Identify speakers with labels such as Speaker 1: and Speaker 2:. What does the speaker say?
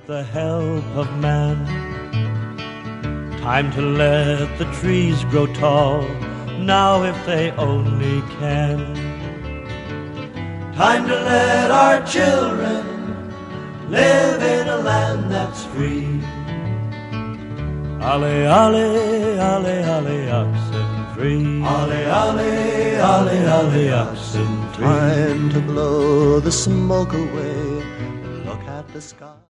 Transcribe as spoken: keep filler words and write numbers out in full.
Speaker 1: the help of man. Time to let the trees grow tall, now if they only can. Time to let our children live in a land that's free. Ale, ale, ale, ale, oxen free. Ale, ale, ale, ale, oxen free.
Speaker 2: Time to blow the smoke away. Look at the sky.